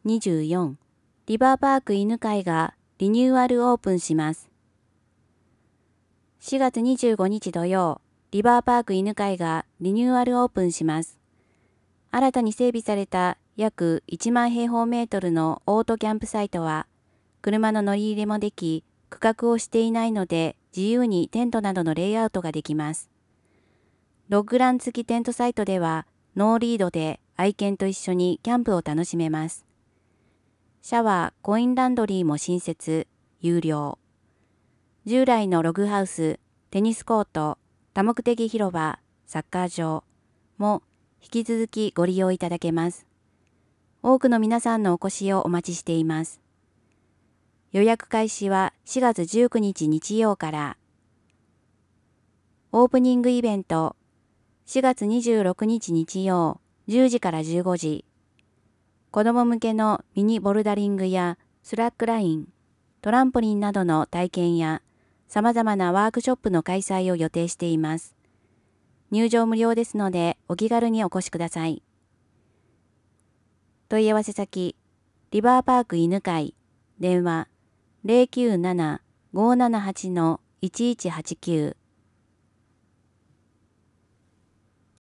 24、リバーパーク犬飼がリニューアルオープンします。4月25日土曜、リバーパーク犬飼がリニューアルオープンします。新たに整備された約1万平方メートルのオートキャンプサイトは、車の乗り入れもでき、区画をしていないので自由にテントなどのレイアウトができます。ロッグラン付きテントサイトでは、ノーリードで愛犬と一緒にキャンプを楽しめます。シャワー、コインランドリーも新設、有料。従来のログハウス、テニスコート、多目的広場、サッカー場も引き続きご利用いただけます。多くの皆さんのお越しをお待ちしています。予約開始は4月19日日曜から。オープニングイベント、4月26日日曜10時から15時。子供向けのミニボルダリングやスラックライン、トランポリンなどの体験や様々なワークショップの開催を予定しています。入場無料ですのでお気軽にお越しください。問い合わせ先、リバーパーク犬飼、電話 097-578-1189